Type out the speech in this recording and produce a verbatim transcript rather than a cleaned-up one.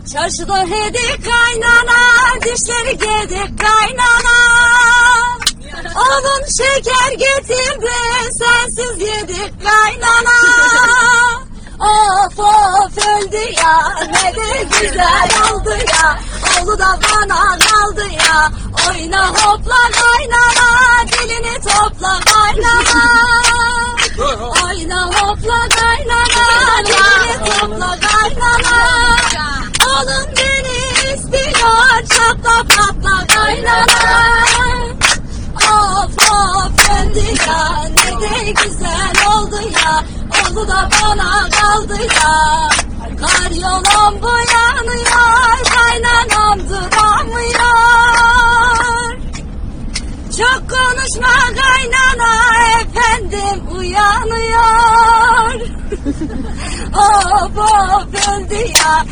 Çarşıda hedik kaynana, dişleri gedik kaynana. Oğlum şeker getirdi, sensiz yedik kaynana. Of of öldü ya, ne de güzel oldu ya. Oğlu da bana kaldı ya. Oyna hopla kaynana, dilini topla kaynana. Oyna hopla kaynana, dilini topla kaynana. Oğlum beni istiyor, çatla patla kaynana. Of of öldü ya, ne de güzel oldu ya. Oğlu da bana kaldı ya. Kar yolum bu yanıyor, kaynanam duramıyor. Çok konuşma kaynana, efendim uyanıyor. Of of öldü ya.